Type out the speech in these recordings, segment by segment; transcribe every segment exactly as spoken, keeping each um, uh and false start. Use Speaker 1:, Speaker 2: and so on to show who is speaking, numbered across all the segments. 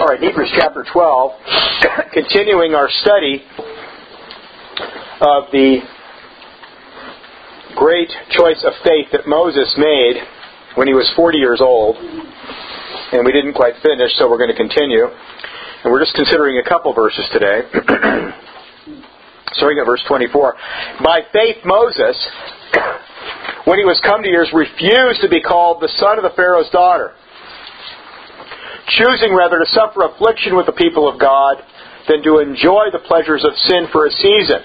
Speaker 1: All right, Hebrews chapter twelve, continuing our study of the great choice of faith that Moses made when he was forty years old. And we didn't quite finish, so we're going to continue. And we're just considering a couple verses today. Starting at verse twenty-four. By faith Moses, when he was come to years, refused to be called the son of the Pharaoh's daughter, choosing rather to suffer affliction with the people of God than to enjoy the pleasures of sin for a season,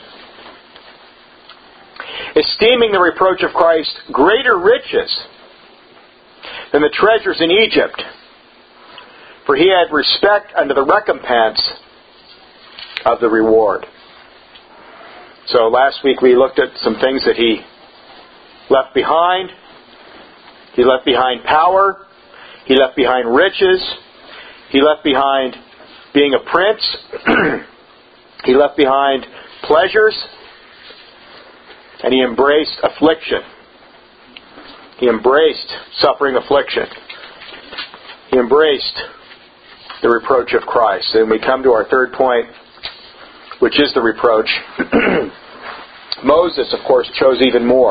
Speaker 1: esteeming the reproach of Christ greater riches than the treasures in Egypt, for he had respect unto the recompense of the reward. So last week we looked at some things that he left behind. He left behind power. He left behind riches. He left behind being a prince. He left behind pleasures. And he embraced affliction. He embraced suffering affliction. He embraced the reproach of Christ. And we come to our third point, which is the reproach. Moses, of course, chose even more.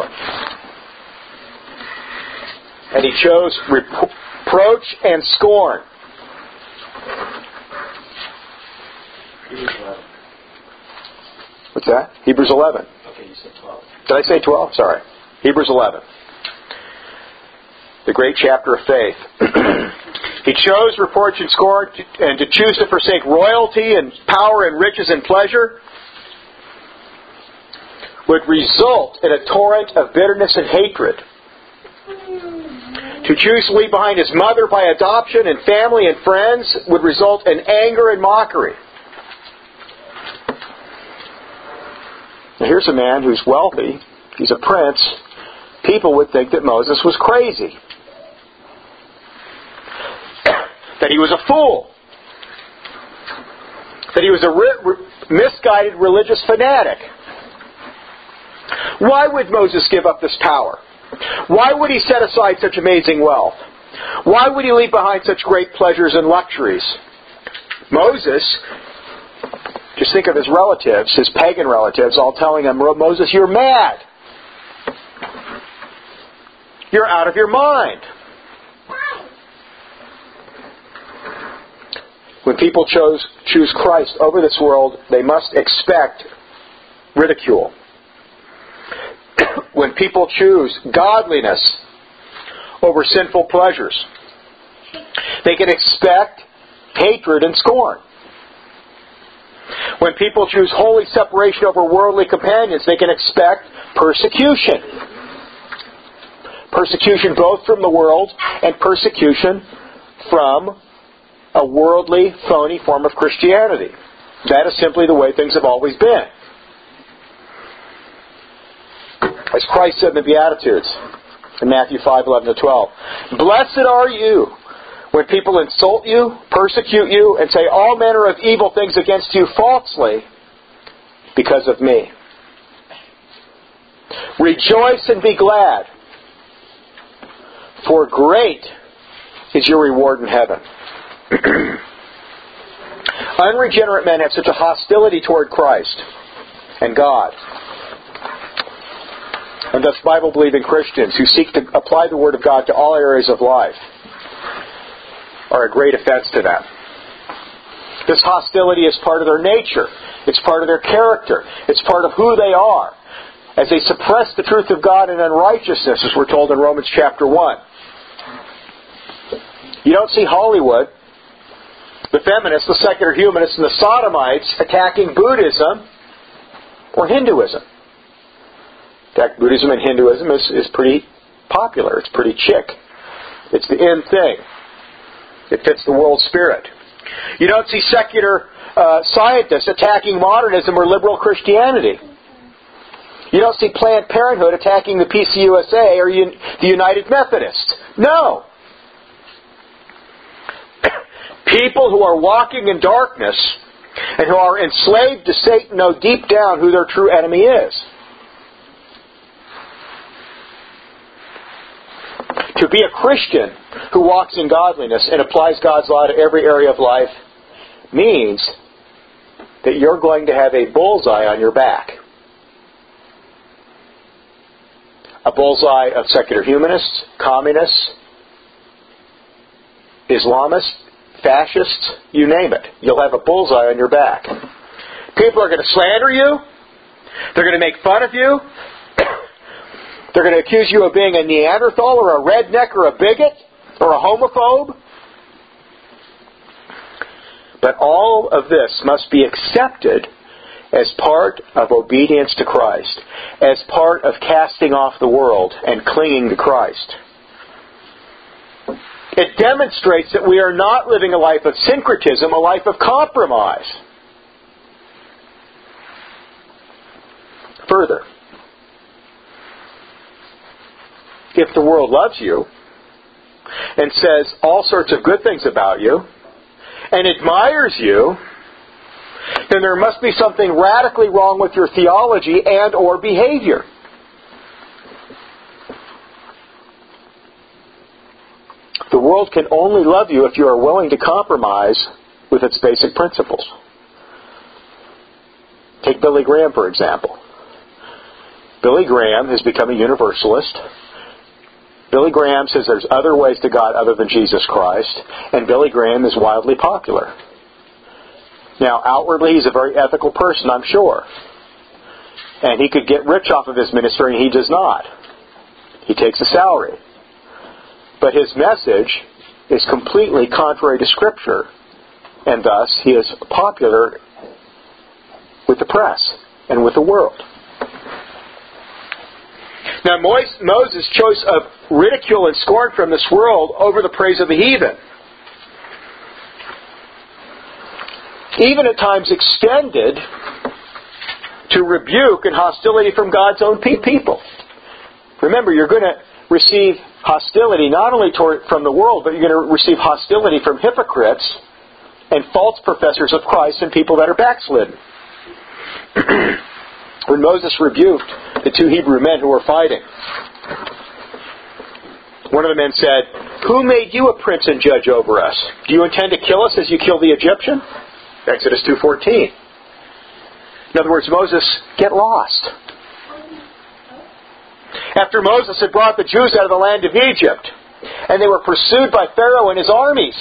Speaker 1: And he chose reproach and scorn. What's that? Hebrews eleven.
Speaker 2: Okay, you said twelve.
Speaker 1: Did I say twelve? Sorry. Hebrews eleven. The great chapter of faith. He chose reproach and scorn to, and to choose to forsake royalty and power and riches and pleasure would result in a torrent of bitterness and hatred. To choose to leave behind his mother by adoption and family and friends would result in anger and mockery. Now here's a man who's wealthy. He's a prince. People would think that Moses was crazy. That he was a fool. That he was a re- re- misguided religious fanatic. Why would Moses give up this power? Why would he set aside such amazing wealth? Why would he leave behind such great pleasures and luxuries? Moses, just think of his relatives, his pagan relatives, all telling him, Moses, you're mad. You're out of your mind. When people chose, choose Christ over this world, they must expect ridicule. When people choose godliness over sinful pleasures, they can expect hatred and scorn. When people choose holy separation over worldly companions, they can expect persecution. Persecution both from the world and persecution from a worldly, phony form of Christianity. That is simply the way things have always been. As Christ said in the Beatitudes, in Matthew five, eleven to twelve, blessed are you when people insult you, persecute you, and say all manner of evil things against you falsely because of me. Rejoice and be glad, for great is your reward in heaven. Unregenerate men have such a hostility toward Christ and God, and thus Bible-believing Christians who seek to apply the Word of God to all areas of life are a great offense to them. This hostility is part of their nature. It's part of their character. It's part of who they are, as they suppress the truth of God in unrighteousness, as we're told in Romans chapter one. You don't see Hollywood, the feminists, the secular humanists, and the sodomites attacking Buddhism or Hinduism. In fact, Buddhism and Hinduism is, is pretty popular. It's pretty chic. It's the in thing. It fits the world spirit. You don't see secular uh, scientists attacking modernism or liberal Christianity. You don't see Planned Parenthood attacking the P C U S A or un- the United Methodists. No. People who are walking in darkness and who are enslaved to Satan know deep down who their true enemy is. To be a Christian who walks in godliness and applies God's law to every area of life means that you're going to have a bullseye on your back. A bullseye of secular humanists, communists, Islamists, fascists, you name it. You'll have a bullseye on your back. People are going to slander you. They're going to make fun of you. They're going to accuse you of being a Neanderthal or a redneck or a bigot or a homophobe. But all of this must be accepted as part of obedience to Christ, as part of casting off the world and clinging to Christ. It demonstrates that we are not living a life of syncretism, a life of compromise. Further, if the world loves you and says all sorts of good things about you and admires you, then there must be something radically wrong with your theology and or behavior. The world can only love you if you are willing to compromise with its basic principles. Take Billy Graham, for example. Billy Graham has become a universalist. Billy Graham says there's other ways to God other than Jesus Christ, and Billy Graham is wildly popular. Now, outwardly, he's a very ethical person, I'm sure. And he could get rich off of his ministry, and he does not. He takes a salary. But his message is completely contrary to Scripture, and thus he is popular with the press and with the world. Now, Moses' choice of ridicule and scorn from this world over the praise of the heathen, even at times extended to rebuke and hostility from God's own people. Remember, you're going to receive hostility not only toward, from the world, but you're going to receive hostility from hypocrites and false professors of Christ and people that are backslidden. When Moses rebuked the two Hebrew men who were fighting, one of the men said, "Who made you a prince and judge over us? Do you intend to kill us as you killed the Egyptian?" Exodus two fourteen. In other words, Moses, get lost. After Moses had brought the Jews out of the land of Egypt, and they were pursued by Pharaoh and his armies,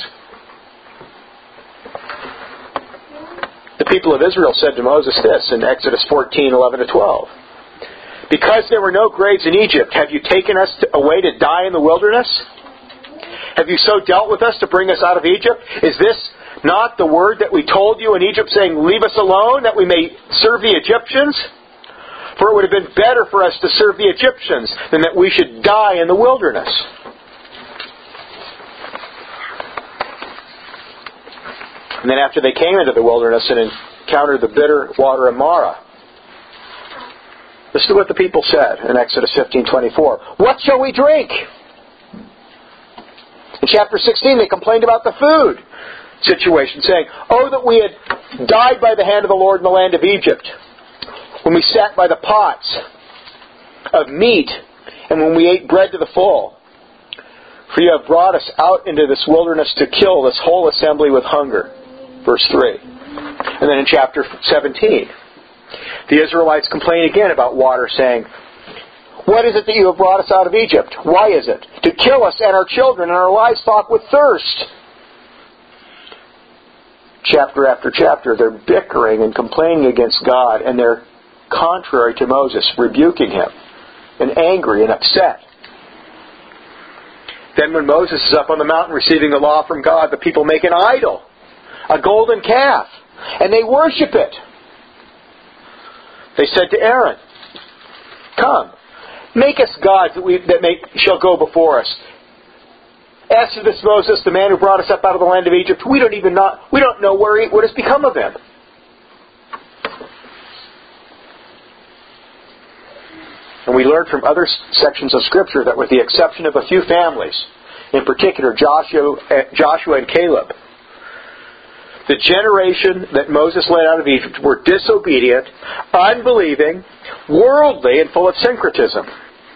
Speaker 1: the people of Israel said to Moses this in Exodus fourteen, eleven to twelve. "Because there were no graves in Egypt, have you taken us away to die in the wilderness? Have you so dealt with us to bring us out of Egypt? Is this not the word that we told you in Egypt, saying, 'Leave us alone, that we may serve the Egyptians'? For it would have been better for us to serve the Egyptians than that we should die in the wilderness." And then after they came into the wilderness and encountered the bitter water of Marah, listen to what the people said in Exodus fifteen twenty-four. "What shall we drink?" In chapter sixteen, they complained about the food situation, saying, "Oh, that we had died by the hand of the Lord in the land of Egypt, when we sat by the pots of meat, and when we ate bread to the full. For you have brought us out into this wilderness to kill this whole assembly with hunger." Verse three. And then in chapter seventeen, the Israelites complain again about water, saying, "What is it that you have brought us out of Egypt? Why is it? To kill us and our children and our livestock with thirst." Chapter after chapter, they're bickering and complaining against God, and they're contrary to Moses, rebuking him, and angry and upset. Then when Moses is up on the mountain receiving the law from God, the people make an idol, a golden calf, and they worship it. They said to Aaron, "Come, make us gods that we that make shall go before us. As to this Moses, the man who brought us up out of the land of Egypt, we don't even know we don't know where he, what has become of him." And we learn from other sections of Scripture that with the exception of a few families, in particular Joshua, Joshua and Caleb, the generation that Moses led out of Egypt were disobedient, unbelieving, worldly, and full of syncretism,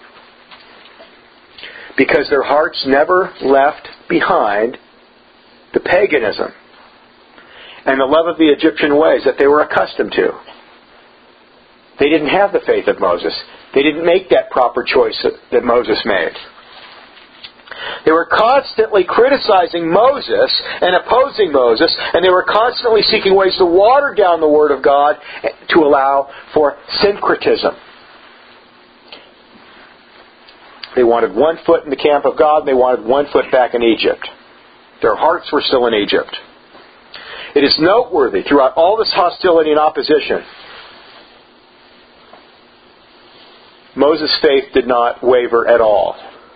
Speaker 1: because their hearts never left behind the paganism and the love of the Egyptian ways that they were accustomed to. They didn't have the faith of Moses. They didn't make that proper choice that, that Moses made. They were constantly criticizing Moses and opposing Moses, and they were constantly seeking ways to water down the Word of God to allow for syncretism. They wanted one foot in the camp of God, and they wanted one foot back in Egypt. Their hearts were still in Egypt. It is noteworthy throughout all this hostility and opposition, Moses' faith did not waver at all.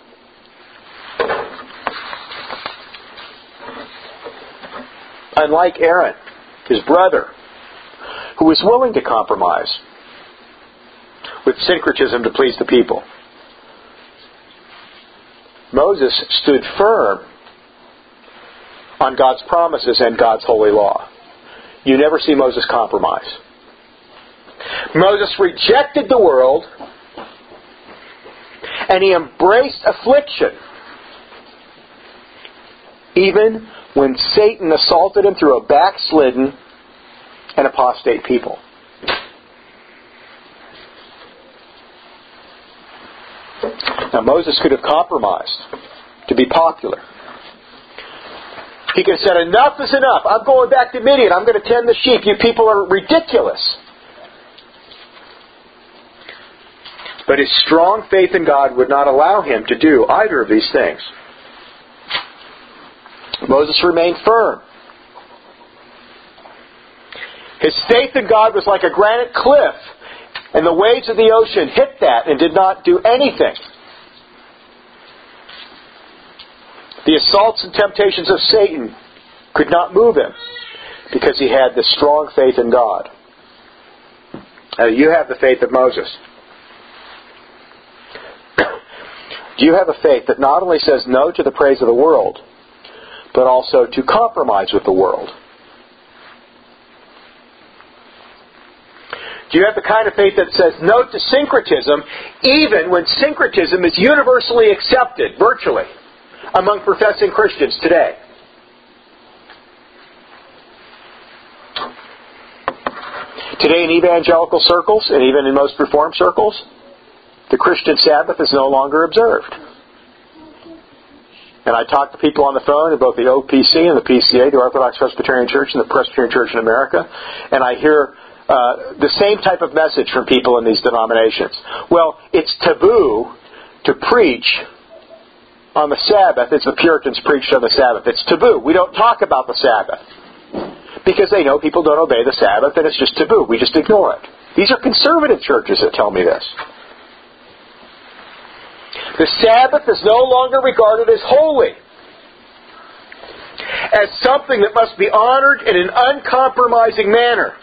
Speaker 1: Unlike Aaron, his brother, who was willing to compromise with syncretism to please the people, Moses stood firm on God's promises and God's holy law. You never see Moses compromise. Moses rejected the world, and he embraced affliction, even when Satan assaulted him through a backslidden and apostate people. Now Moses could have compromised to be popular. He could have said, enough is enough. I'm going back to Midian. I'm going to tend the sheep. You people are ridiculous. But his strong faith in God would not allow him to do either of these things. Moses remained firm. His faith in God was like a granite cliff, and the waves of the ocean hit that and did not do anything. The assaults and temptations of Satan could not move him because he had this strong faith in God. Uh, you have the faith of Moses. Do you have a faith that not only says no to the praise of the world, but also to compromise with the world? Do you have the kind of faith that says no to syncretism, even when syncretism is universally accepted, virtually, among professing Christians today? Today in evangelical circles, and even in most Reformed circles, the Christian Sabbath is no longer observed. And I talk to people on the phone in both the O P C and the P C A, the Orthodox Presbyterian Church and the Presbyterian Church in America, and I hear uh, the same type of message from people in these denominations. Well, it's taboo to preach on the Sabbath as the Puritans preached on the Sabbath. It's taboo. We don't talk about the Sabbath because they know people don't obey the Sabbath, and it's just taboo. We just ignore it. These are conservative churches that tell me this. The Sabbath is no longer regarded as holy, as something that must be honored in an uncompromising manner.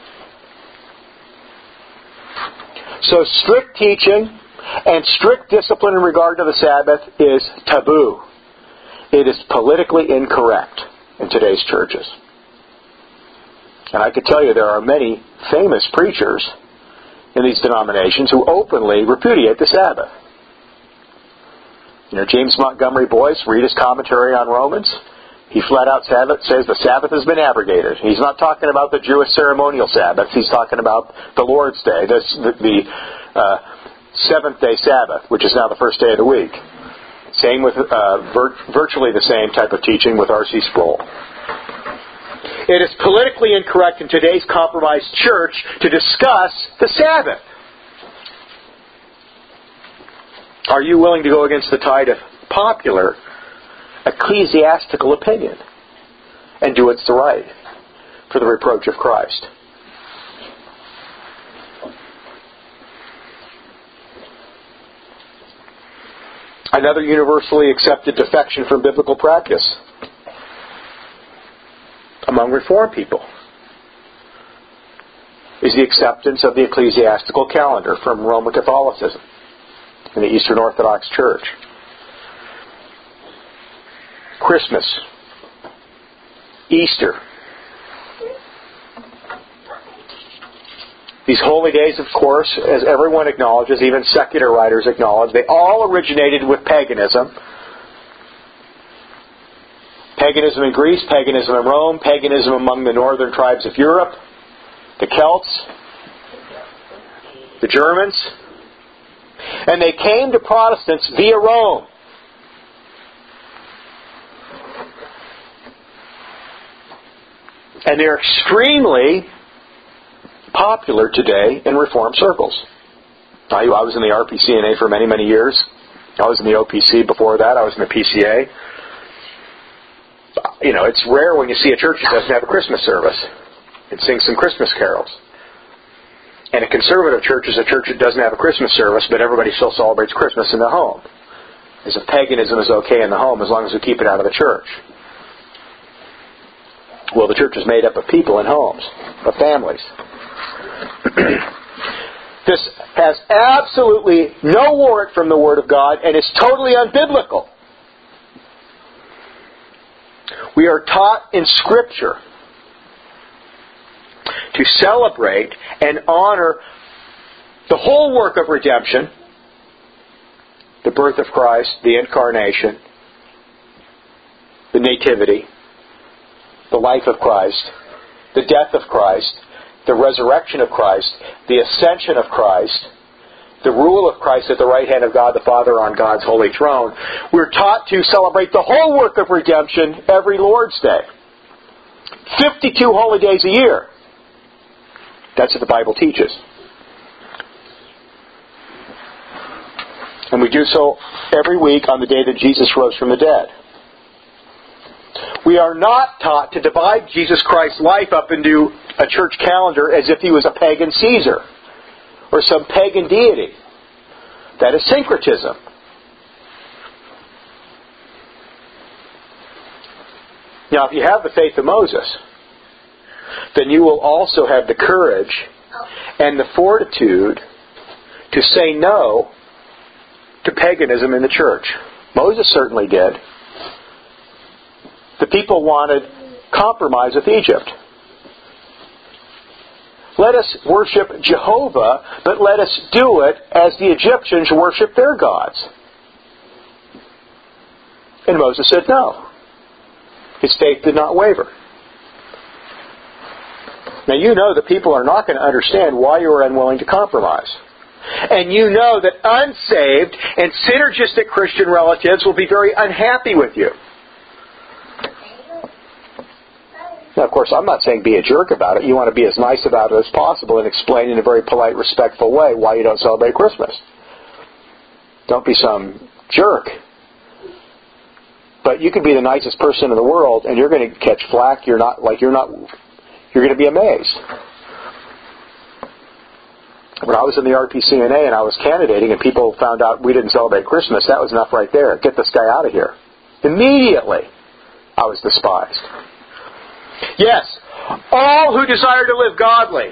Speaker 1: So strict teaching and strict discipline in regard to the Sabbath is taboo. It is politically incorrect in today's churches. And I could tell you there are many famous preachers in these denominations who openly repudiate the Sabbath. You know, James Montgomery Boyce, read his commentary on Romans. He flat out Sabbath, says the Sabbath has been abrogated. He's not talking about the Jewish ceremonial Sabbath. He's talking about the Lord's Day, this, the, the uh, seventh-day Sabbath, which is now the first day of the week. Same with uh, vir- virtually the same type of teaching with R C Sproul. It is politically incorrect in today's compromised church to discuss the Sabbath. Are you willing to go against the tide of popular ecclesiastical opinion and do what's the right for the reproach of Christ? Another universally accepted defection from biblical practice among Reformed people is the acceptance of the ecclesiastical calendar from Roman Catholicism in the Eastern Orthodox Church. Christmas, Easter, these holy days, of course, as everyone acknowledges, even secular writers acknowledge, they all originated with paganism. Paganism in Greece, paganism in Rome, paganism among the northern tribes of Europe, the Celts, the Germans. And they came to Protestants via Rome. And they're extremely popular today in Reformed circles. I, I was in the R P C N A for many, many years. I was in the O P C before that. I was in the P C A. You know, it's rare when you see a church that doesn't have a Christmas service and sing some Christmas carols. And a conservative church is a church that doesn't have a Christmas service, but everybody still celebrates Christmas in the home. As if paganism is okay in the home as long as we keep it out of the church. Well, the church is made up of people in homes, of families. This has absolutely no warrant from the Word of God and is totally unbiblical. We are taught in Scripture to celebrate and honor the whole work of redemption, the birth of Christ, the incarnation, the nativity, the life of Christ, the death of Christ, the resurrection of Christ, the ascension of Christ, the rule of Christ at the right hand of God the Father on God's holy throne. We're taught to celebrate the whole work of redemption every Lord's Day. fifty-two holy days a year. That's what the Bible teaches. And we do so every week on the day that Jesus rose from the dead. We are not taught to divide Jesus Christ's life up into a church calendar as if he was a pagan Caesar or some pagan deity. That is syncretism. Now, if you have the faith of Moses, then you will also have the courage and the fortitude to say no to paganism in the church. Moses certainly did. The people wanted compromise with Egypt. Let us worship Jehovah, but let us do it as the Egyptians worship their gods. And Moses said no. His faith did not waver. Now you know that people are not going to understand why you are unwilling to compromise. And you know that unsaved and synergistic Christian relatives will be very unhappy with you. Now, of course, I'm not saying be a jerk about it. You want to be as nice about it as possible and explain in a very polite, respectful way why you don't celebrate Christmas. Don't be some jerk. But you could be the nicest person in the world, and you're going to catch flack. You're not like you're not. You're going to be amazed. When I was in the R P C N A and I was candidating, and people found out we didn't celebrate Christmas, that was enough right there. Get this guy out of here. Immediately, I was despised. Yes, all who desire to live godly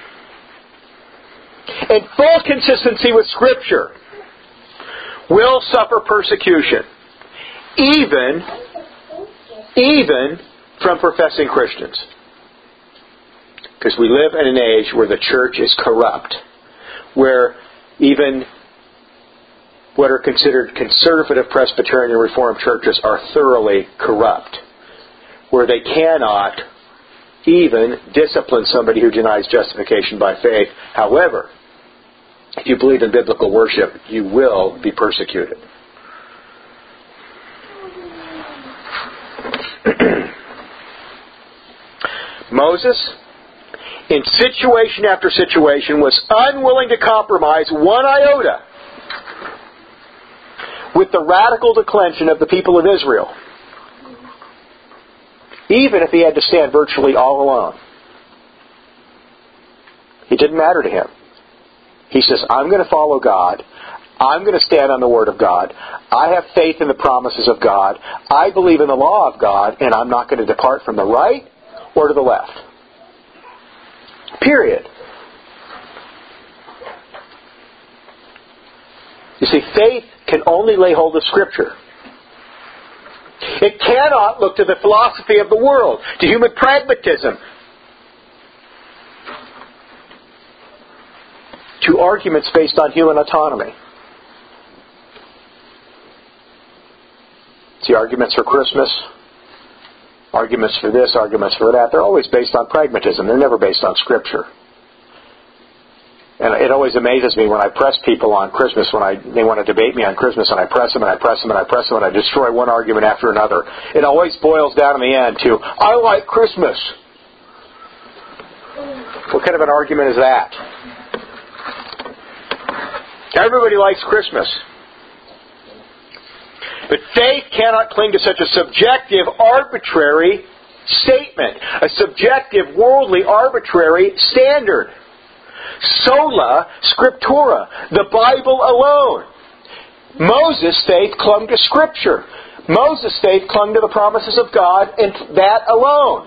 Speaker 1: in full consistency with Scripture will suffer persecution, even, even from professing Christians. Because we live in an age where the church is corrupt, where even what are considered conservative Presbyterian and Reformed churches are thoroughly corrupt, where they cannot even discipline somebody who denies justification by faith. However, if you believe in biblical worship, you will be persecuted. Moses, in situation after situation, was unwilling to compromise one iota with the radical declension of the people of Israel, even if he had to stand virtually all alone. It didn't matter to him. He says, I'm going to follow God. I'm going to stand on the Word of God. I have faith in the promises of God. I believe in the law of God, and I'm not going to depart from the right or to the left. Period. You see, faith can only lay hold of Scripture. It cannot look to the philosophy of the world, to human pragmatism, to arguments based on human autonomy. See, arguments for Christmas, arguments for this, arguments for that. They're always based on pragmatism. They're never based on Scripture. And it always amazes me when I press people on Christmas, when I they want to debate me on Christmas, and I press them and I press them and I press them and I destroy one argument after another. It always boils down in the end to, I like Christmas. What kind of an argument is that? Everybody likes Christmas. But faith cannot cling to such a subjective, arbitrary statement, a subjective, worldly, arbitrary standard. Sola Scriptura, the Bible alone. Moses' faith clung to Scripture. Moses' faith clung to the promises of God, and that alone.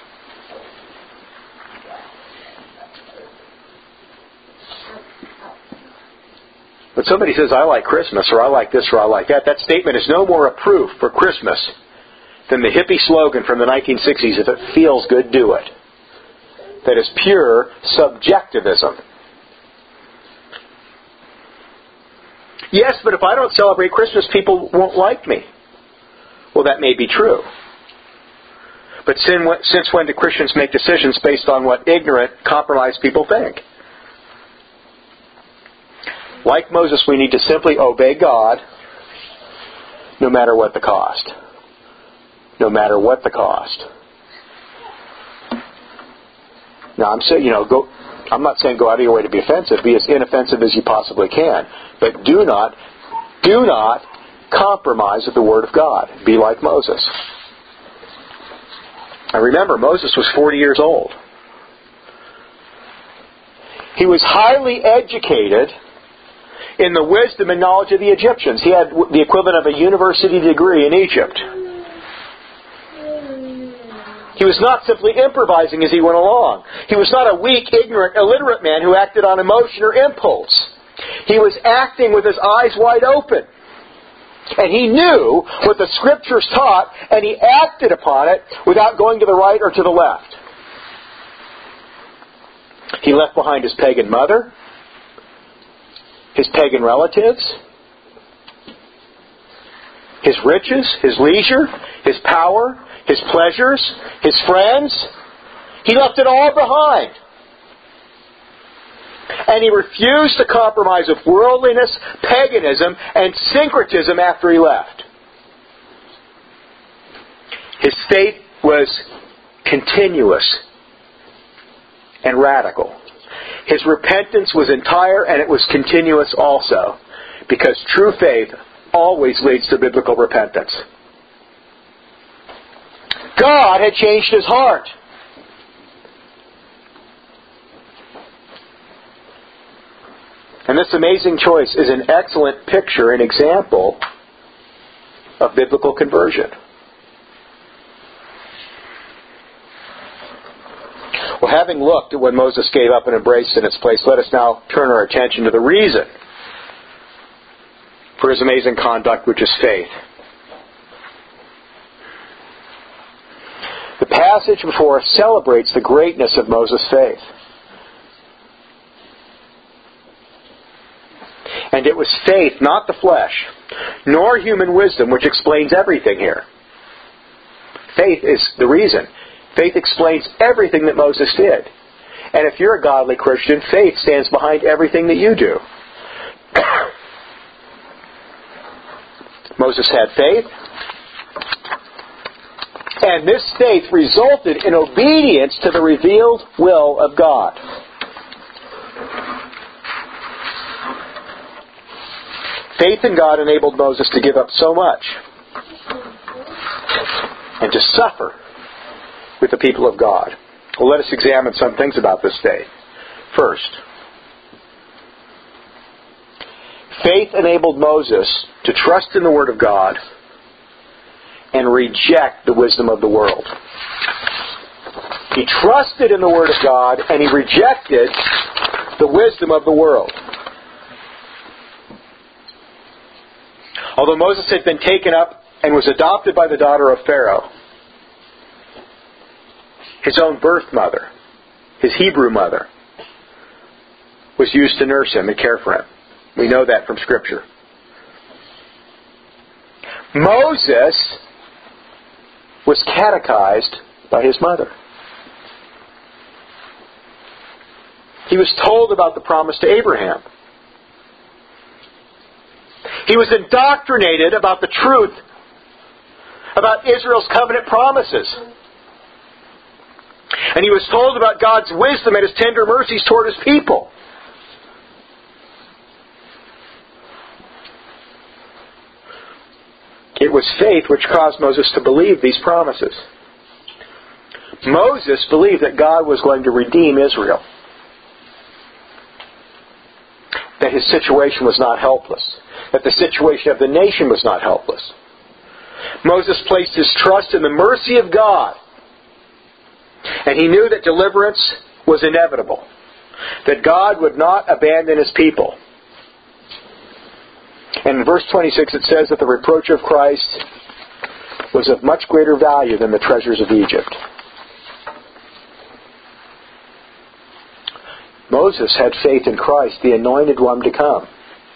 Speaker 1: But somebody says, I like Christmas, or I like this, or I like that. That statement is no more a proof for Christmas than the hippie slogan from the nineteen sixties, if it feels good, do it. That is pure subjectivism. Yes, but if I don't celebrate Christmas, people won't like me. Well, that may be true. But since when do Christians make decisions based on what ignorant, compromised people think? Like Moses, we need to simply obey God no matter what the cost. No matter what the cost. Now, I'm saying, you know, go. I'm not saying go out of your way to be offensive. Be as inoffensive as you possibly can. But do not, do not compromise with the Word of God. Be like Moses. And remember, Moses was forty years old. He was highly educated in the wisdom and knowledge of the Egyptians. He had the equivalent of a university degree in Egypt. He was not simply improvising as he went along. He was not a weak, ignorant, illiterate man who acted on emotion or impulse. He was acting with his eyes wide open. And he knew what the Scriptures taught, and he acted upon it without going to the right or to the left. He left behind his pagan mother, his pagan relatives, his riches, his leisure, his power, his pleasures, his friends. He left it all behind. And he refused to compromise with worldliness, paganism, and syncretism after he left. His faith was continuous and radical. His repentance was entire, and it was continuous also, because true faith always leads to biblical repentance. God had changed his heart. And this amazing choice is an excellent picture and example of biblical conversion. Well, having looked at what Moses gave up and embraced in its place, let us now turn our attention to the reason for his amazing conduct, which is faith. The passage before us celebrates the greatness of Moses' faith. And it was faith, not the flesh, nor human wisdom, which explains everything here. Faith is the reason. Faith explains everything that Moses did. And if you're a godly Christian, faith stands behind everything that you do. Moses had faith, and this faith resulted in obedience to the revealed will of God. Faith in God enabled Moses to give up so much and to suffer with the people of God. Well, let us examine some things about this faith. First, faith enabled Moses to trust in the Word of God and reject the wisdom of the world. He trusted in the Word of God and he rejected the wisdom of the world. Although Moses had been taken up and was adopted by the daughter of Pharaoh, his own birth mother, his Hebrew mother, was used to nurse him and care for him. We know that from Scripture. Moses was catechized by his mother. He was told about the promise to Abraham. He was indoctrinated about the truth about Israel's covenant promises. And he was told about God's wisdom and His tender mercies toward His people. It was faith which caused Moses to believe these promises. Moses believed that God was going to redeem Israel. That his situation was not helpless. That the situation of the nation was not helpless. Moses placed his trust in the mercy of God. And he knew that deliverance was inevitable. That God would not abandon His people. And in verse twenty-six it says that the reproach of Christ was of much greater value than the treasures of Egypt. Moses had faith in Christ, the Anointed One to come.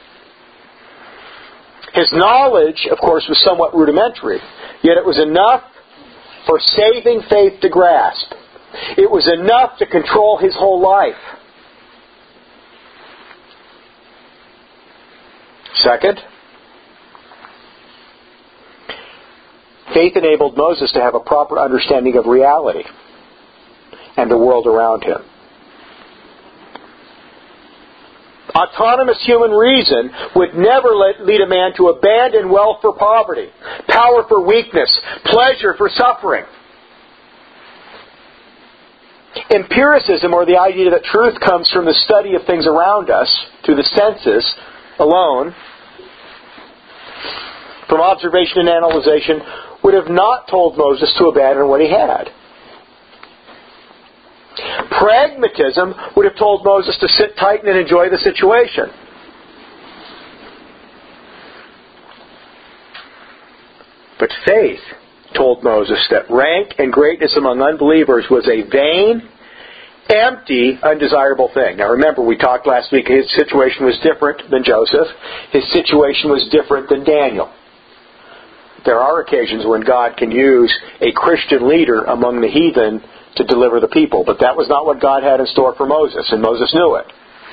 Speaker 1: His knowledge, of course, was somewhat rudimentary, yet it was enough for saving faith to grasp. It was enough to control his whole life. Second, faith enabled Moses to have a proper understanding of reality and the world around him. Autonomous human reason would never let, lead a man to abandon wealth for poverty, power for weakness, pleasure for suffering. Empiricism, or the idea that truth comes from the study of things around us, through the senses alone, from observation and analyzation, would have not told Moses to abandon what he had. Pragmatism would have told Moses to sit tight and enjoy the situation. But faith told Moses that rank and greatness among unbelievers was a vain, empty, undesirable thing. Now remember, we talked last week, his situation was different than Joseph. His situation was different than Daniel. There are occasions when God can use a Christian leader among the heathen to deliver the people, but that was not what God had in store for Moses, and Moses knew it.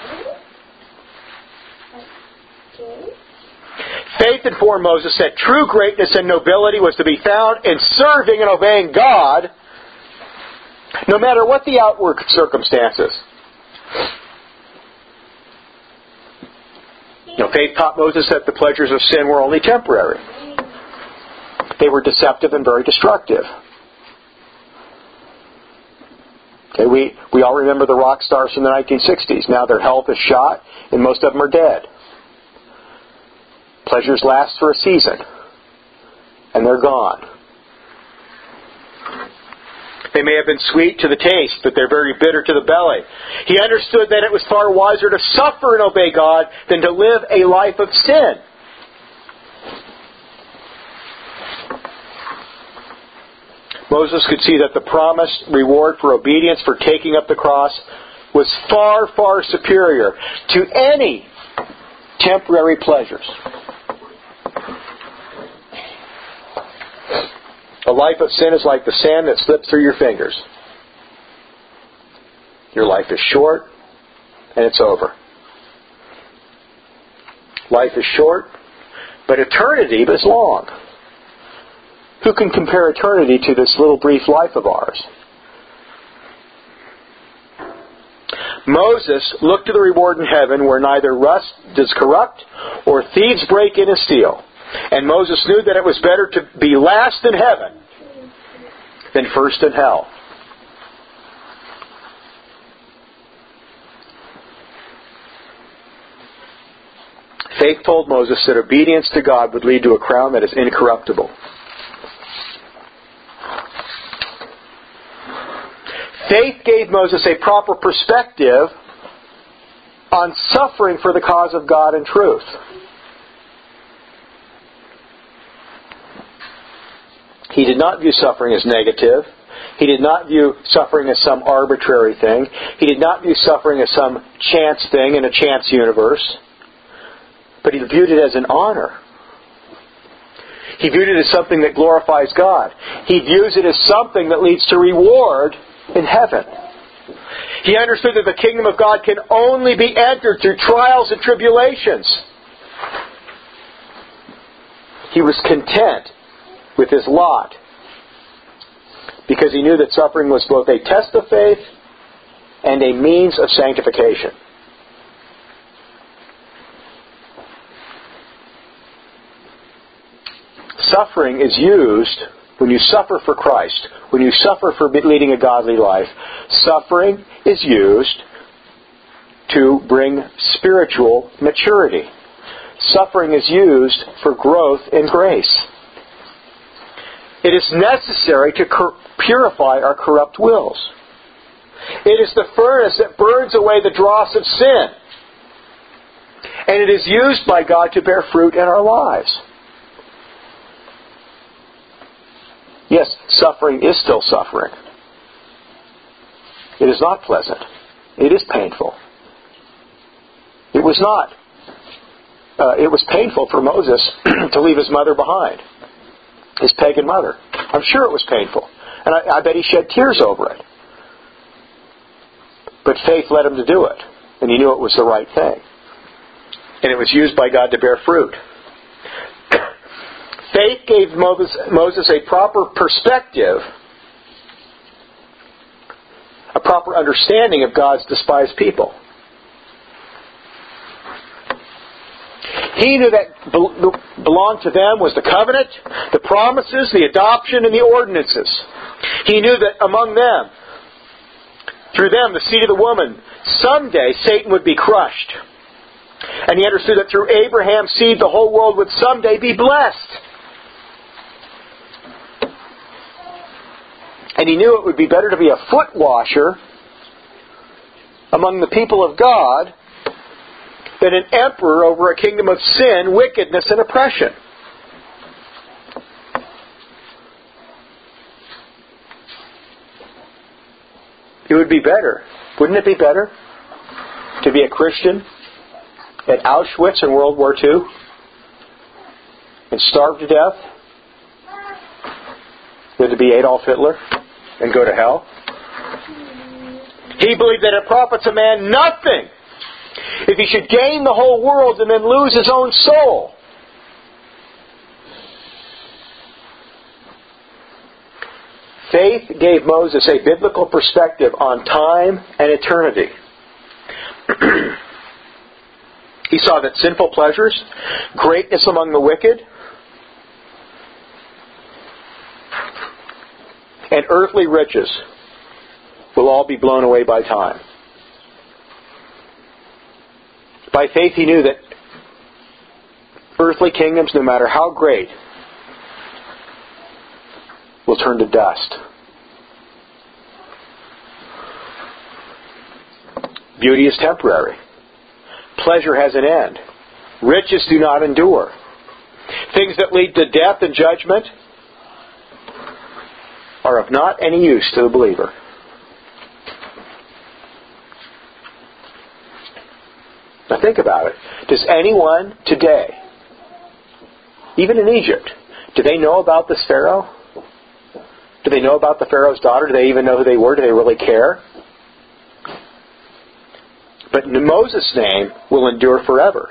Speaker 1: Faith informed Moses that true greatness and nobility was to be found in serving and obeying God, no matter what the outward circumstances. Now, faith taught Moses that the pleasures of sin were only temporary. They were deceptive and very destructive. Okay, we, we all remember the rock stars from the nineteen sixties. Now their health is shot, and most of them are dead. Pleasures last for a season, and they're gone. They may have been sweet to the taste, but they're very bitter to the belly. He understood that it was far wiser to suffer and obey God than to live a life of sin. Moses could see that the promised reward for obedience, for taking up the cross, was far, far superior to any temporary pleasures. A life of sin is like the sand that slips through your fingers. Your life is short, and it's over. Life is short, but eternity is long. Who can compare eternity to this little brief life of ours? Moses looked to the reward in heaven where neither rust does corrupt or thieves break in and steal. And Moses knew that it was better to be last in heaven than first in hell. Faith told Moses that obedience to God would lead to a crown that is incorruptible. Faith gave Moses a proper perspective on suffering for the cause of God and truth. He did not view suffering as negative. He did not view suffering as some arbitrary thing. He did not view suffering as some chance thing in a chance universe. But he viewed it as an honor. He viewed it as something that glorifies God. He views it as something that leads to reward in heaven. He understood that the kingdom of God can only be entered through trials and tribulations. He was content with his lot because he knew that suffering was both a test of faith and a means of sanctification. Suffering is used, when you suffer for Christ, when you suffer for leading a godly life, suffering is used to bring spiritual maturity. Suffering is used for growth in grace. It is necessary to cor- purify our corrupt wills. It is the furnace that burns away the dross of sin. And it is used by God to bear fruit in our lives. Yes, suffering is still suffering. It is not pleasant. It is painful. It was not. Uh, it was painful for Moses to leave his mother behind, his pagan mother. I'm sure it was painful. And I, I bet he shed tears over it. But faith led him to do it. And he knew it was the right thing. And it was used by God to bear fruit. Faith gave Moses, Moses a proper perspective, a proper understanding of God's despised people. He knew that belonged to them was the covenant, the promises, the adoption, and the ordinances. He knew that among them, through them, the seed of the woman, someday Satan would be crushed. And he understood that through Abraham's seed, the whole world would someday be blessed. And he knew it would be better to be a foot washer among the people of God than an emperor over a kingdom of sin, wickedness, and oppression. It would be better, wouldn't it be better, to be a Christian at Auschwitz in World War Two and starve to death than to be Adolf Hitler and go to hell? He believed that it profits a man nothing if he should gain the whole world and then lose his own soul. Faith gave Moses a biblical perspective on time and eternity. He saw that sinful pleasures, greatness among the wicked, and earthly riches will all be blown away by time. By faith he knew that earthly kingdoms, no matter how great, will turn to dust. Beauty is temporary. Pleasure has an end. Riches do not endure. Things that lead to death and judgment are of not any use to the believer. Now think about it. Does anyone today, even in Egypt, do they know about this Pharaoh? Do they know about the Pharaoh's daughter? Do they even know who they were? Do they really care? But Moses' name will endure forever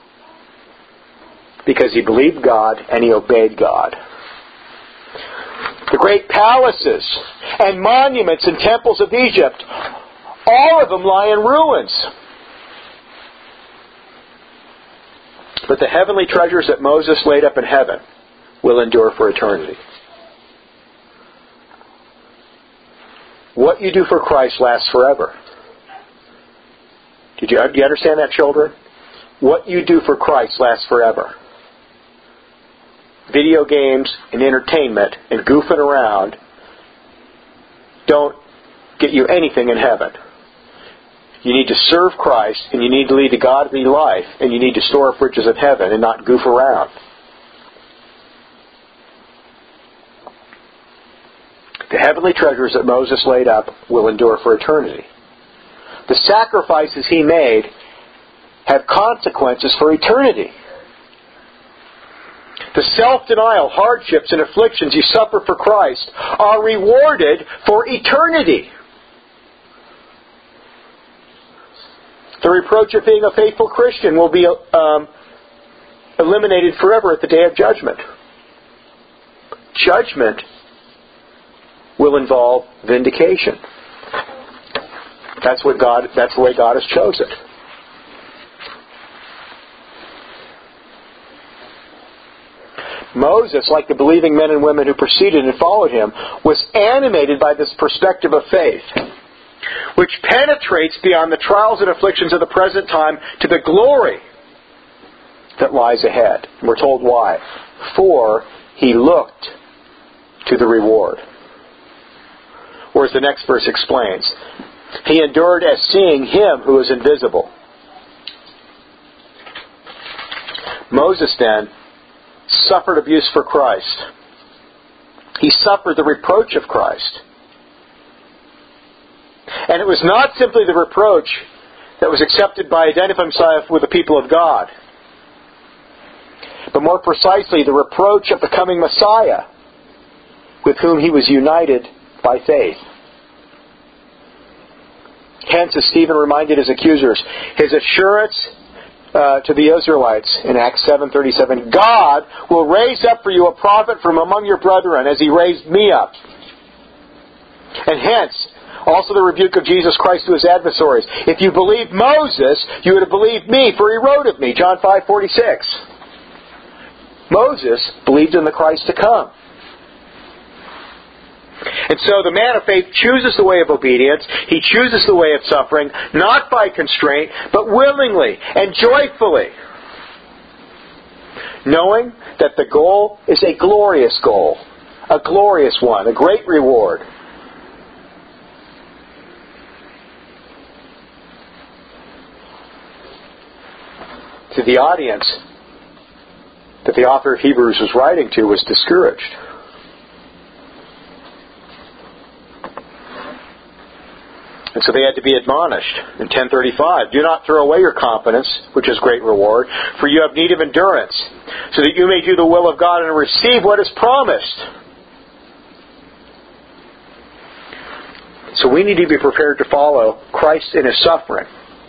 Speaker 1: because he believed God and he obeyed God. The great palaces and monuments and temples of Egypt, all of them lie in ruins. But the heavenly treasures that Moses laid up in heaven will endure for eternity. What you do for Christ lasts forever. Did you, do you understand that, children? What you do for Christ lasts forever. Video games and entertainment and goofing around don't get you anything in heaven. You need to serve Christ, and you need to lead a godly life, and you need to store up riches in heaven and not goof around. The heavenly treasures that Moses laid up will endure for eternity. The sacrifices he made have consequences for eternity. The self-denial, hardships, and afflictions you suffer for Christ are rewarded for eternity. The reproach of being a faithful Christian will be um, eliminated forever at the day of judgment. Judgment will involve vindication. That's what God. That's the way God has chosen. Moses, like the believing men and women who preceded and followed him, was animated by this perspective of faith, which penetrates beyond the trials and afflictions of the present time to the glory that lies ahead. And we're told why. For he looked to the reward. Or as the next verse explains, he endured as seeing him who is invisible. Moses then suffered abuse for Christ. He suffered the reproach of Christ. And it was not simply the reproach that was accepted by identifying himself with the people of God, but more precisely the reproach of the coming Messiah with whom he was united by faith. Hence, as Stephen reminded his accusers, his assurance uh, to the Israelites in Acts seven thirty-seven, God will raise up for you a prophet from among your brethren as he raised me up. And hence, also the rebuke of Jesus Christ to his adversaries. If you believed Moses, you would have believed me, for he wrote of me. John five forty-six. Moses believed in the Christ to come. And so the man of faith chooses the way of obedience. He chooses the way of suffering, not by constraint, but willingly and joyfully, knowing that the goal is a glorious goal, a glorious one, a great reward. To the audience that the author of Hebrews was writing to was discouraged. And so they had to be admonished in ten thirty-five. Do not throw away your confidence, which is great reward, for you have need of endurance, so that you may do the will of God and receive what is promised. So we need to be prepared to follow Christ in his suffering.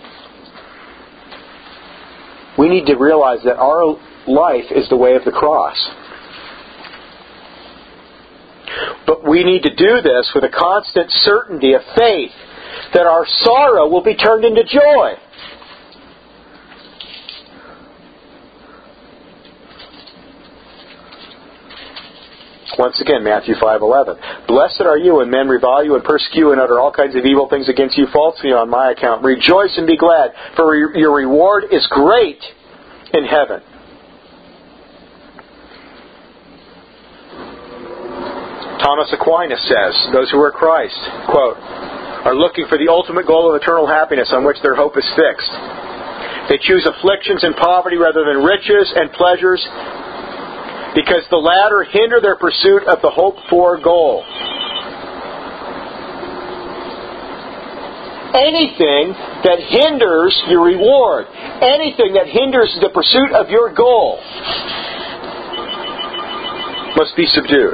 Speaker 1: We need to realize that our life is the way of the cross. But we need to do this with a constant certainty of faith that our sorrow will be turned into joy. Once again, Matthew five eleven. Blessed are you when men revile you and persecute you and utter all kinds of evil things against you falsely on my account. Rejoice and be glad, for your reward is great in heaven. Thomas Aquinas says, those who are Christ, quote, are looking for the ultimate goal of eternal happiness on which their hope is fixed. They choose afflictions and poverty rather than riches and pleasures, because the latter hinder their pursuit of the hoped-for goal. Anything that hinders your reward, anything that hinders the pursuit of your goal, must be subdued.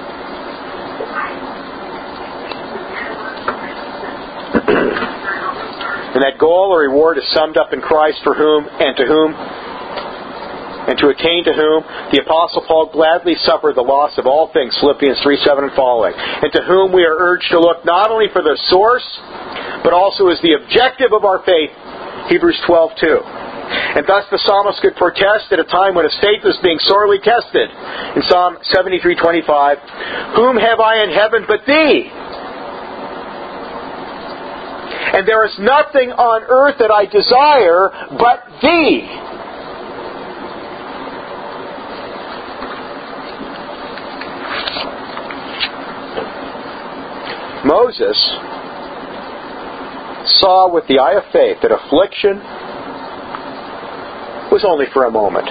Speaker 1: And that goal or reward is summed up in Christ, for whom and to whom and to attain to whom the Apostle Paul gladly suffered the loss of all things, Philippians three seven and following, and to whom we are urged to look not only for the source, but also as the objective of our faith, Hebrews twelve two. And thus the psalmist could protest at a time when his faith was being sorely tested. In Psalm seventy-three twenty-five, whom have I in heaven but thee? And there is nothing on earth that I desire but thee. Moses saw with the eye of faith that affliction was only for a moment.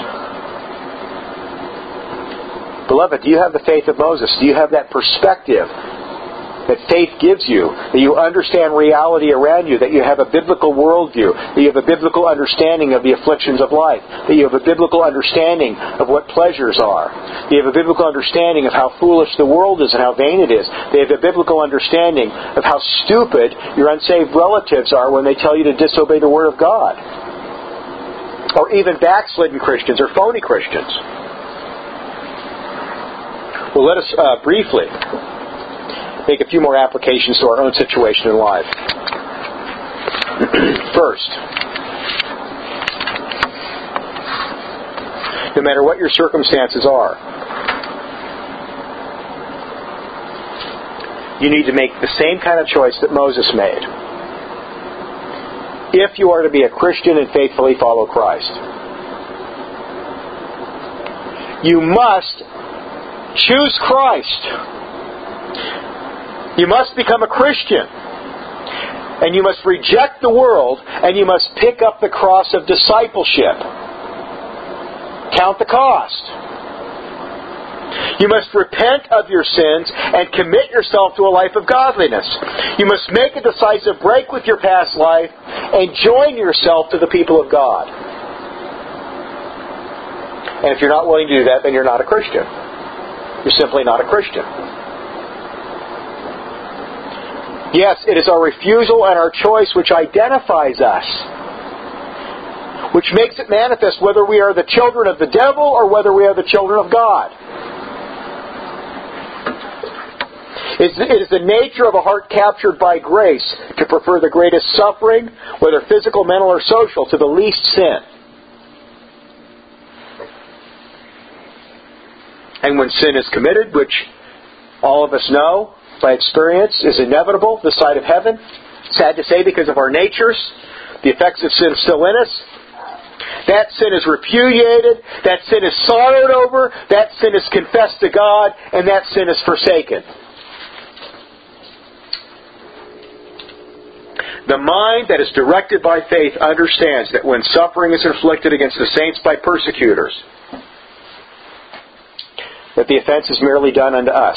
Speaker 1: Beloved, do you have the faith of Moses? Do you have that perspective that faith gives you, that you understand reality around you, that you have a biblical worldview, that you have a biblical understanding of the afflictions of life, that you have a biblical understanding of what pleasures are, that you have a biblical understanding of how foolish the world is and how vain it is, that you have a biblical understanding of how stupid your unsaved relatives are when they tell you to disobey the Word of God, or even backslidden Christians or phony Christians. Well, let us uh, briefly make a few more applications to our own situation in life. First, no matter what your circumstances are, you need to make the same kind of choice that Moses made if you are to be a Christian and faithfully follow Christ. You must choose Christ. You must become a Christian. And you must reject the world, and you must pick up the cross of discipleship. Count the cost. You must repent of your sins and commit yourself to a life of godliness. You must make a decisive break with your past life and join yourself to the people of God. And if you're not willing to do that, then you're not a Christian. You're simply not a Christian. Yes, it is our refusal and our choice which identifies us, which makes it manifest whether we are the children of the devil or whether we are the children of God. It is the nature of a heart captured by grace to prefer the greatest suffering, whether physical, mental, or social, to the least sin. And when sin is committed, which all of us know by experience is inevitable, the sight of heaven, sad to say because of our natures, the effects of sin still in us, that sin is repudiated, that sin is sorrowed over, that sin is confessed to God, and that sin is forsaken. The mind that is directed by faith understands that when suffering is inflicted against the saints by persecutors, that the offense is merely done unto us.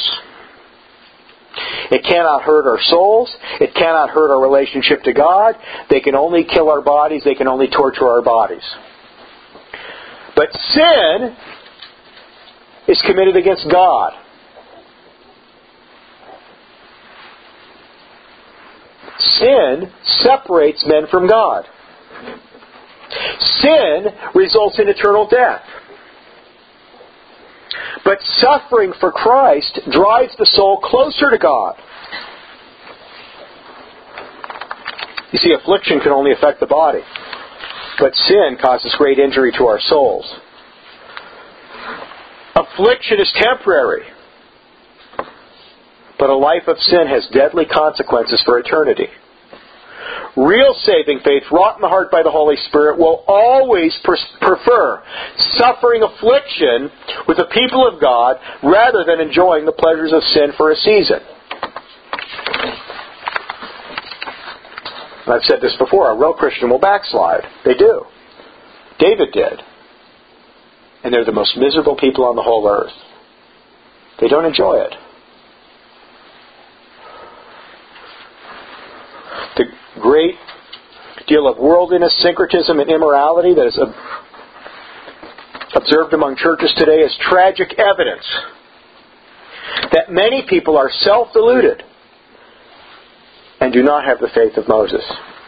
Speaker 1: It cannot hurt our souls. It cannot hurt our relationship to God. They can only kill our bodies. They can only torture our bodies. But sin is committed against God. Sin separates men from God. Sin results in eternal death. But suffering for Christ drives the soul closer to God. You see, affliction can only affect the body, but sin causes great injury to our souls. Affliction is temporary, but a life of sin has deadly consequences for eternity. Real saving faith, wrought in the heart by the Holy Spirit, will always prefer suffering affliction with the people of God rather than enjoying the pleasures of sin for a season. And I've said this before, a real Christian will backslide. They do. David did. And they're the most miserable people on the whole earth. They don't enjoy it. The great deal of worldliness, syncretism, and immorality that is observed among churches today is tragic evidence that many people are self-deluded and do not have the faith of Moses.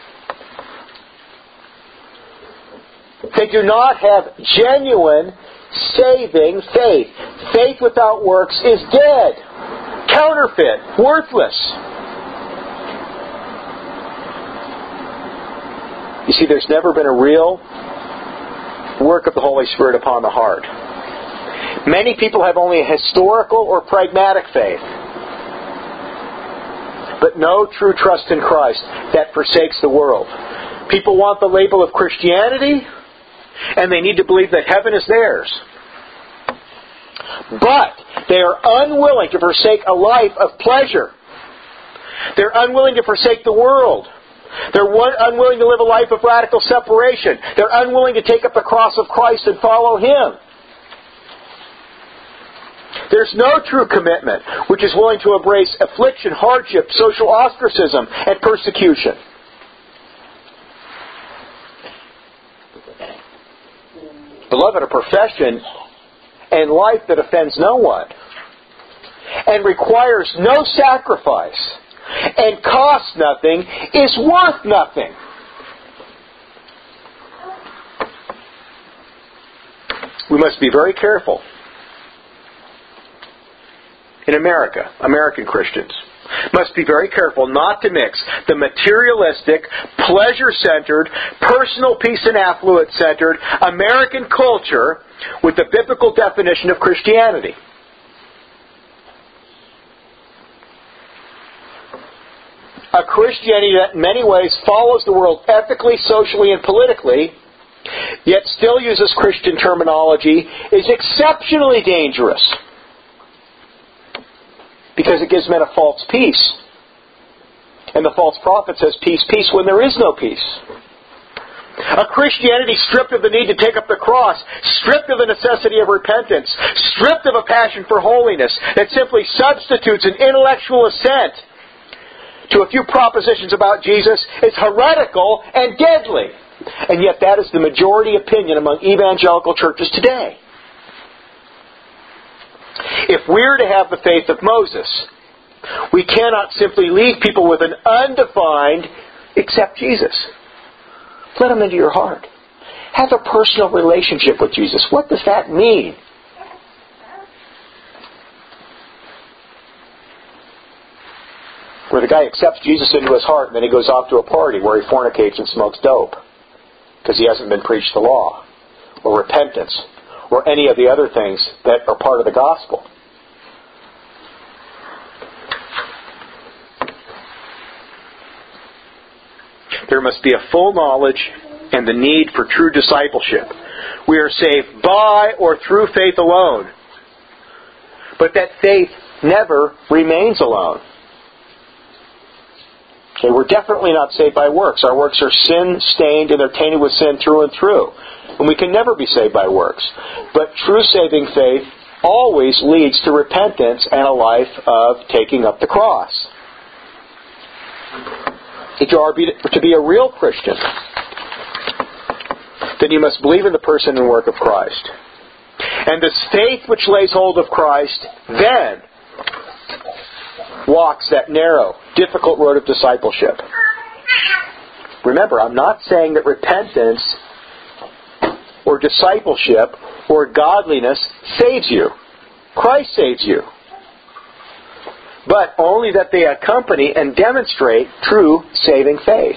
Speaker 1: They do not have genuine, saving faith. Faith without works is dead, counterfeit, worthless. You see, there's never been a real work of the Holy Spirit upon the heart. Many people have only a historical or pragmatic faith, but no true trust in Christ that forsakes the world. People want the label of Christianity, and they need to believe that heaven is theirs. But they are unwilling to forsake a life of pleasure. They're unwilling to forsake the world. They're unwilling to live a life of radical separation. They're unwilling to take up the cross of Christ and follow Him. There's no true commitment which is willing to embrace affliction, hardship, social ostracism, and persecution. Beloved, a profession and life that offends no one and requires no sacrifice and costs nothing is worth nothing. We must be very careful in America, American Christians, must be very careful not to mix the materialistic, pleasure-centered, personal peace and affluence-centered American culture with the biblical definition of Christianity. A Christianity that in many ways follows the world ethically, socially, and politically, yet still uses Christian terminology, is exceptionally dangerous. Because it gives men a false peace. And the false prophet says, peace, peace, when there is no peace. A Christianity stripped of the need to take up the cross, stripped of the necessity of repentance, stripped of a passion for holiness, that simply substitutes an intellectual assent to a few propositions about Jesus, is heretical and deadly. And yet that is the majority opinion among evangelical churches today. If we're to have the faith of Moses, we cannot simply leave people with an undefined, accept Jesus. Let Him into your heart. Have a personal relationship with Jesus. What does that mean? Where the guy accepts Jesus into his heart and then he goes off to a party where he fornicates and smokes dope because he hasn't been preached the law or repentance or any of the other things that are part of the gospel. There must be a full knowledge and the need for true discipleship. We are saved by or through faith alone. But that faith never remains alone. Okay, we're definitely not saved by works. Our works are sin-stained and they're tainted with sin through and through. And we can never be saved by works. But true saving faith always leads to repentance and a life of taking up the cross. If you are to be a real Christian, then you must believe in the person and work of Christ. And this faith which lays hold of Christ then walks that narrow, difficult road of discipleship. Remember, I'm not saying that repentance or discipleship or godliness saves you. Christ saves you. But only that they accompany and demonstrate true saving faith.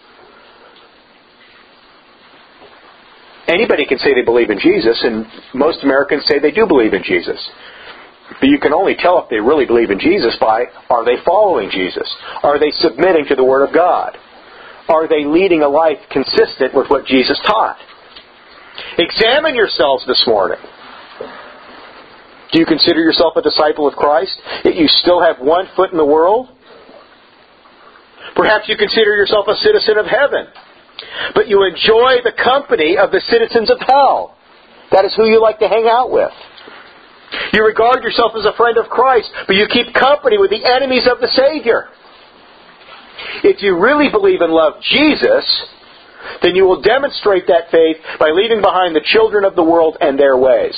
Speaker 1: Anybody can say they believe in Jesus, and most Americans say they do believe in Jesus. But you can only tell if they really believe in Jesus by, are they following Jesus? Are they submitting to the Word of God? Are they leading a life consistent with what Jesus taught? Examine yourselves this morning. Do you consider yourself a disciple of Christ, yet you still have one foot in the world? Perhaps you consider yourself a citizen of heaven, but you enjoy the company of the citizens of hell. That is who you like to hang out with. You regard yourself as a friend of Christ, but you keep company with the enemies of the Savior. If you really believe and love Jesus, then you will demonstrate that faith by leaving behind the children of the world and their ways.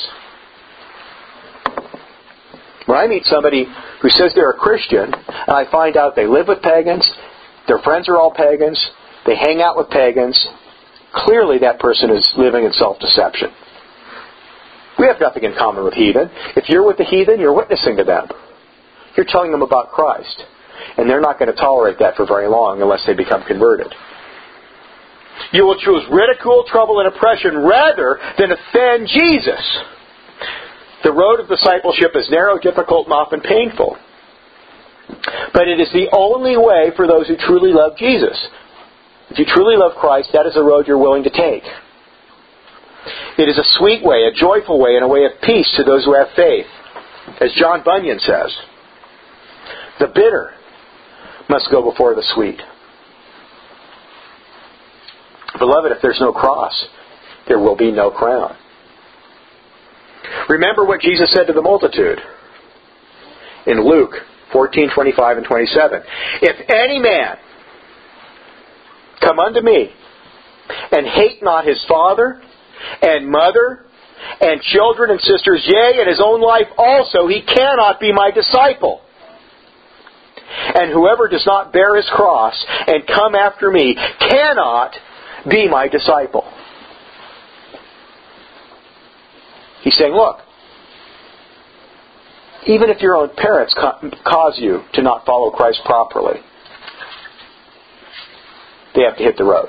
Speaker 1: When I meet somebody who says they're a Christian, and I find out they live with pagans, their friends are all pagans, they hang out with pagans, clearly that person is living in self-deception. We have nothing in common with heathen. If you're with the heathen, you're witnessing to them. You're telling them about Christ. And they're not going to tolerate that for very long unless they become converted. You will choose ridicule, trouble, and oppression rather than offend Jesus. The road of discipleship is narrow, difficult, and often painful. But it is the only way for those who truly love Jesus. If you truly love Christ, that is a road you're willing to take. It is a sweet way, a joyful way, and a way of peace to those who have faith. As John Bunyan says, the bitter must go before the sweet. Beloved, if there's no cross, there will be no crown. Remember what Jesus said to the multitude. in Luke fourteen, twenty-five and twenty-seven. If any man come unto me, and hate not his father, and mother, and children and sisters, yea, and his own life also, he cannot be my disciple. And whoever does not bear his cross and come after me cannot be my disciple. He's saying, look, even if your own parents cause you to not follow Christ properly, they have to hit the road.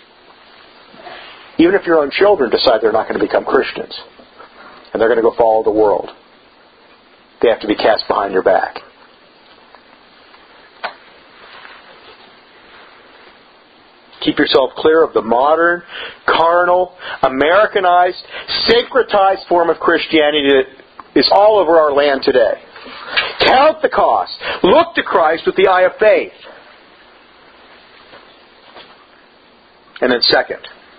Speaker 1: Even if your own children decide they're not going to become Christians and they're going to go follow the world, they have to be cast behind your back. Keep yourself clear of the modern, carnal, Americanized, syncretized form of Christianity that is all over our land today. Count the cost. Look to Christ with the eye of faith. And then second,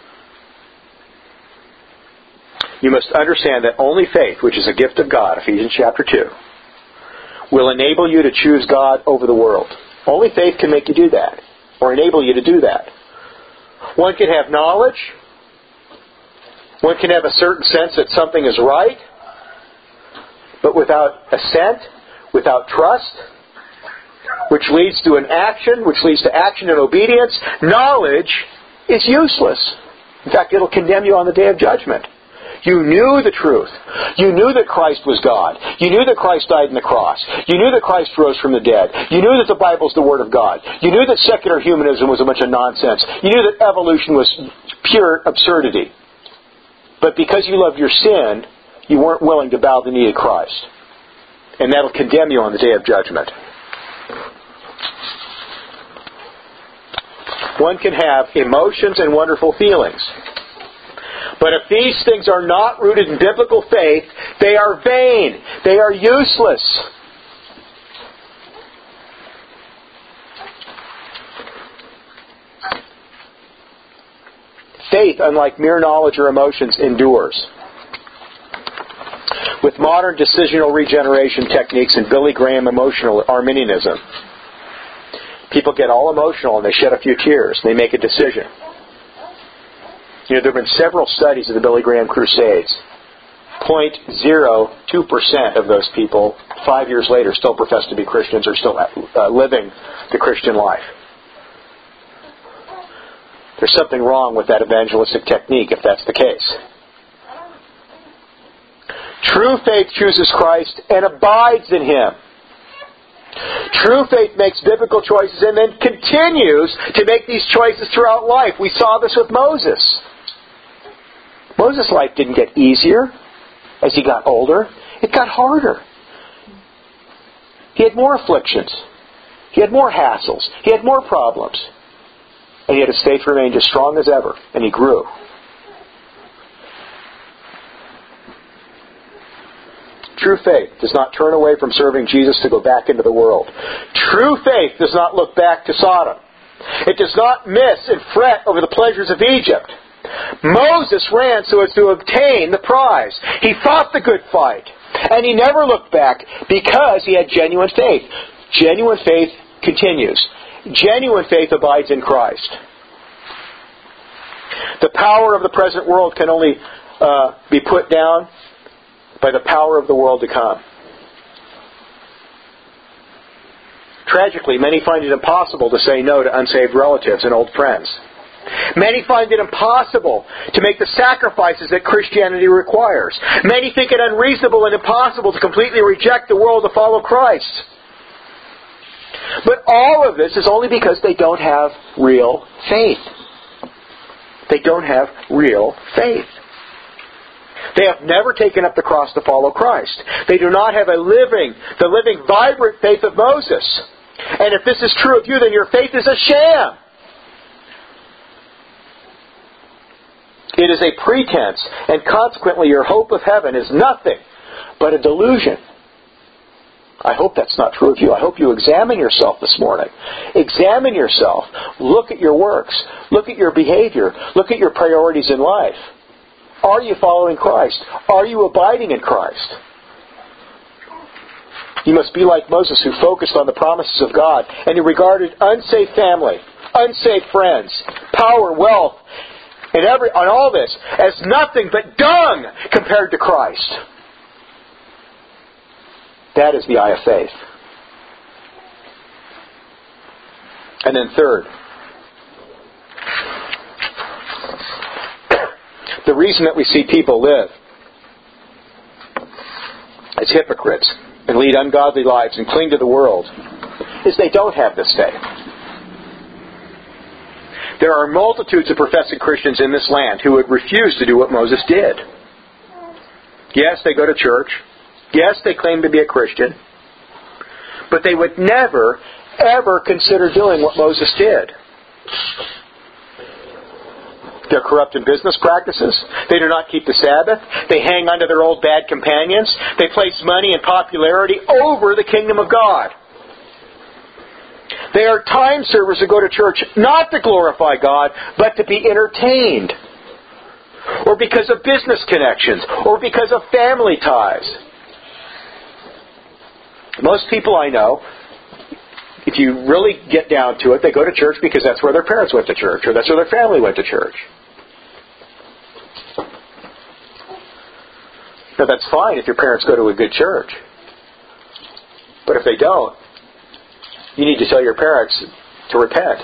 Speaker 1: you must understand that only faith, which is a gift of God, Ephesians chapter two, will enable you to choose God over the world. Only faith can make you do that, or enable you to do that. One can have knowledge. One can have a certain sense that something is right. But without assent, without trust, which leads to an action, which leads to action and obedience, knowledge is useless. In fact, it'll condemn you on the day of judgment. You knew the truth. You knew that Christ was God. You knew that Christ died on the cross. You knew that Christ rose from the dead. You knew that the Bible's the Word of God. You knew that secular humanism was a bunch of nonsense. You knew that evolution was pure absurdity. But because you loved your sin, you weren't willing to bow the knee to Christ. And that'll condemn you on the day of judgment. One can have emotions and wonderful feelings. But if these things are not rooted in biblical faith, they are vain. They are useless. Faith, unlike mere knowledge or emotions, endures. With modern decisional regeneration techniques and Billy Graham emotional Arminianism, people get all emotional and they shed a few tears. They make a decision. You know, there have been several studies of the Billy Graham Crusades. zero point zero two percent of those people, five years later, still profess to be Christians or still uh, living the Christian life. There's something wrong with that evangelistic technique if that's the case. True faith chooses Christ and abides in Him. True faith makes biblical choices and then continues to make these choices throughout life. We saw this with Moses. Moses' life didn't get easier as he got older. It got harder. He had more afflictions. He had more hassles. He had more problems. And yet his faith remained as strong as ever, and he grew. True faith does not turn away from serving Jesus to go back into the world. True faith does not look back to Sodom. It does not miss and fret over the pleasures of Egypt. Moses ran so as to obtain the prize. He fought the good fight. And he never looked back because he had genuine faith. Genuine faith continues. Genuine faith abides in Christ. The power of the present world can only uh, be put down by the power of the world to come. Tragically, many find it impossible to say no to unsaved relatives and old friends. Many find it impossible to make the sacrifices that Christianity requires. Many think it unreasonable and impossible to completely reject the world to follow Christ. But all of this is only because they don't have real faith. They don't have real faith. They have never taken up the cross to follow Christ. They do not have a living, the living, vibrant faith of Moses. And if this is true of you, then your faith is a sham. It is a pretense, and consequently your hope of heaven is nothing but a delusion. I hope that's not true of you. I hope you examine yourself this morning. Examine yourself. Look at your works. Look at your behavior. Look at your priorities in life. Are you following Christ? Are you abiding in Christ? You must be like Moses, who focused on the promises of God, and who regarded unsafe family, unsafe friends, power, wealth, and every on all this as nothing but dung compared to Christ. That is the eye of faith. And then third, the reason that we see people live as hypocrites and lead ungodly lives and cling to the world is they don't have this faith. There are multitudes of professing Christians in this land who would refuse to do what Moses did. Yes, they go to church. Yes, they claim to be a Christian. But they would never, ever consider doing what Moses did. They're corrupt in business practices. They do not keep the Sabbath. They hang on to their old bad companions. They place money and popularity over the kingdom of God. They are time servers who go to church not to glorify God, but to be entertained. Or because of business connections. Or because of family ties. Most people I know, if you really get down to it, they go to church because that's where their parents went to church, or that's where their family went to church. Now that's fine if your parents go to a good church. But if they don't, you need to tell your parents to repent.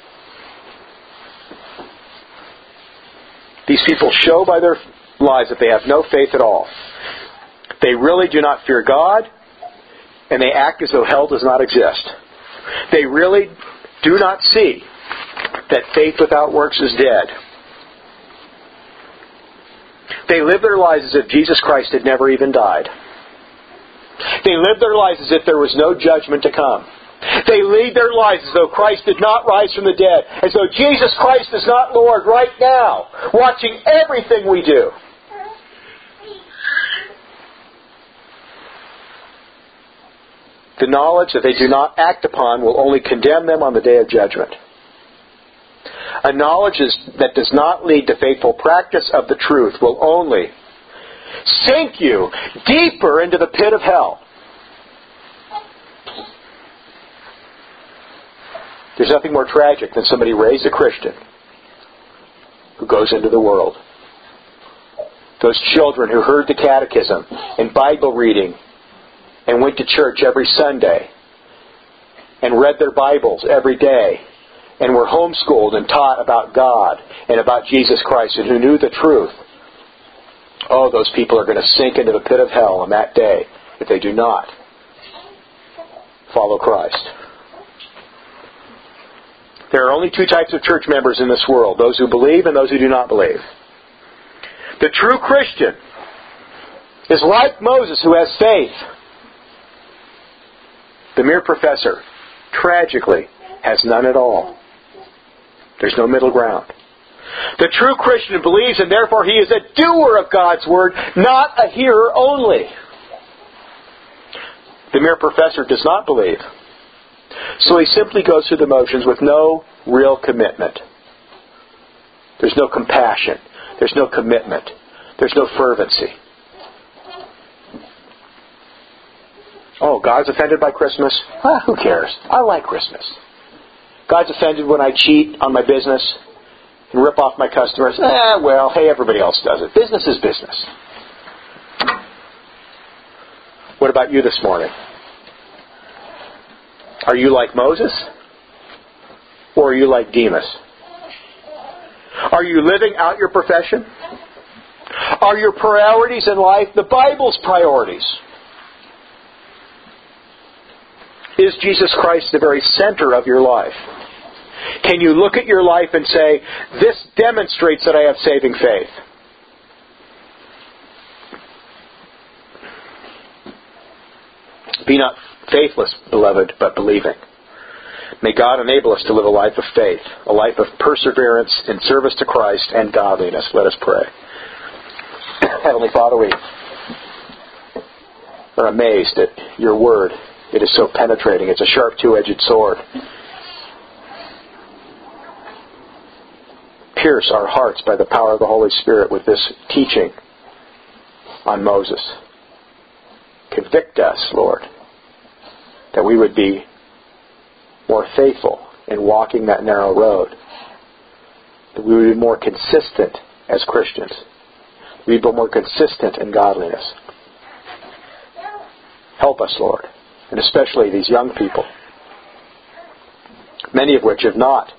Speaker 1: These people show by their lives that they have no faith at all. They really do not fear God, and they act as though hell does not exist. They really do not see that faith without works is dead. They live their lives as if Jesus Christ had never even died. They live their lives as if there was no judgment to come. They lead their lives as though Christ did not rise from the dead, as though Jesus Christ is not Lord right now, watching everything we do. The knowledge that they do not act upon will only condemn them on the day of judgment. A knowledge is, that does not lead to faithful practice of the truth will only sink you deeper into the pit of hell. There's nothing more tragic than somebody raised a Christian who goes into the world. Those children who heard the catechism and Bible reading and went to church every Sunday and read their Bibles every day and were homeschooled and taught about God and about Jesus Christ and who knew the truth. Oh, those people are going to sink into the pit of hell on that day if they do not follow Christ. There are only two types of church members in this world, those who believe and those who do not believe. The true Christian is like Moses, who has faith. The mere professor, tragically, has none at all. There's no middle ground. The true Christian believes, and therefore he is a doer of God's Word, not a hearer only. The mere professor does not believe. So he simply goes through the motions with no real commitment. There's no compassion. There's no commitment. There's no fervency. Oh, God's offended by Christmas? Ah, who cares? I like Christmas. God's offended when I cheat on my business and rip off my customers? Eh, well, hey, everybody else does it. Business is business. What about you this morning? Are you like Moses? Or are you like Demas? Are you living out your profession? Are your priorities in life the Bible's priorities? Is Jesus Christ the very center of your life? Can you look at your life and say, this demonstrates that I have saving faith? Be not faithless, beloved, but believing. May God enable us to live a life of faith, a life of perseverance in service to Christ and godliness. Let us pray. Heavenly Father, we are amazed at your word. It is so penetrating. It's a sharp two-edged sword. Pierce our hearts by the power of the Holy Spirit with this teaching on Moses. Convict us, Lord. that we would be more faithful in walking that narrow road, that we would be more consistent as Christians. We'd be more consistent in godliness. Help us, Lord, and especially these young people, many of which have not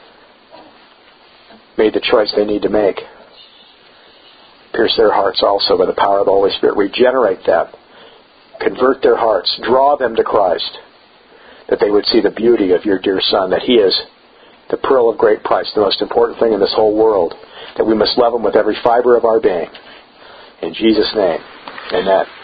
Speaker 1: made the choice they need to make. Pierce their hearts also by the power of the Holy Spirit. Regenerate them. Convert their hearts. Draw them to Christ, that they would see the beauty of your dear Son, that He is the pearl of great price, the most important thing in this whole world, that we must love Him with every fiber of our being. In Jesus' name, amen.